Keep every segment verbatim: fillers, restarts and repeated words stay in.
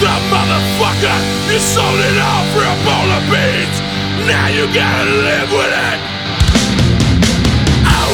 the motherfucker. You sold it all for a bowl of beans. Now you gotta live with it. Oh,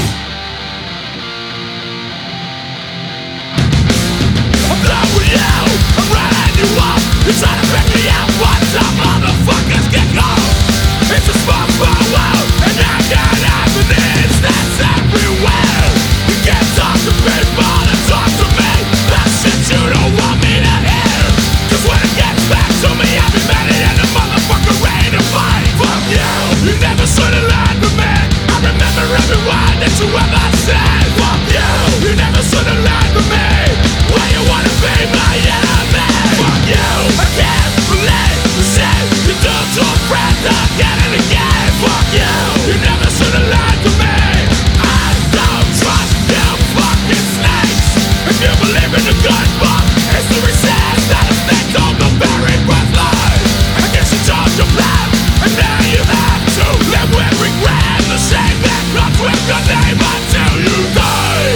I'm done with you. I'm writing you off. You're trying to pick me up. What's up, motherfuckers? Get gone. It's a small, small world, and I got evidence that's everywhere. You can't talk to people and talk to me. That shit you don't want me to hear. Cause when it gets back to me, I'll be mad in the motherfucker ready to fight. Fuck you. You never should've lied to me. I remember every word that you ever said. Fuck you. You never should've lied to me. Why you wanna be my enemy? Fuck you. I can't believe the shit you do to a friend again and again. Fuck you. You never should've lied to me. I don't trust you fucking snakes. If you believe in the good book, history says that a snake don't go buried with life. I guess you chose your path, and now you have to live with regret. The shame that comes with your name until you die.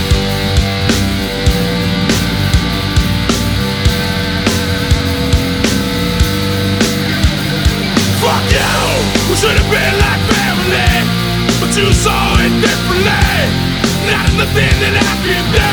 Fuck you. We should've been like family, but you saw it differently. Now there's nothing that I can do.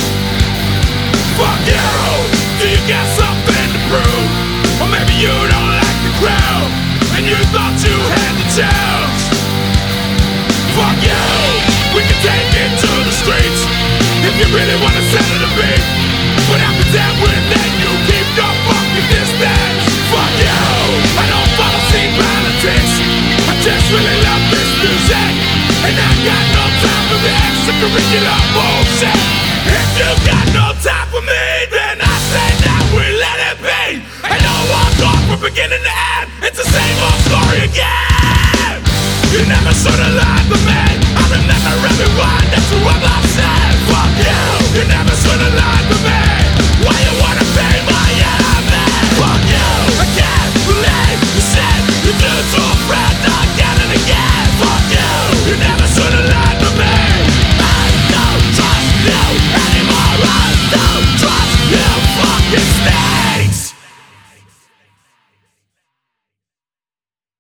Fuck you. Do you got something to prove? Or maybe you don't like the crowd, and you thought you had the chance. Fuck you. We can take it to the streets if you really wanna settle the beat. But after that, when then you keep your fucking distance. Fuck you. I don't follow scene politics. I just really love this music, and I got no time for the extracurricular bullshit.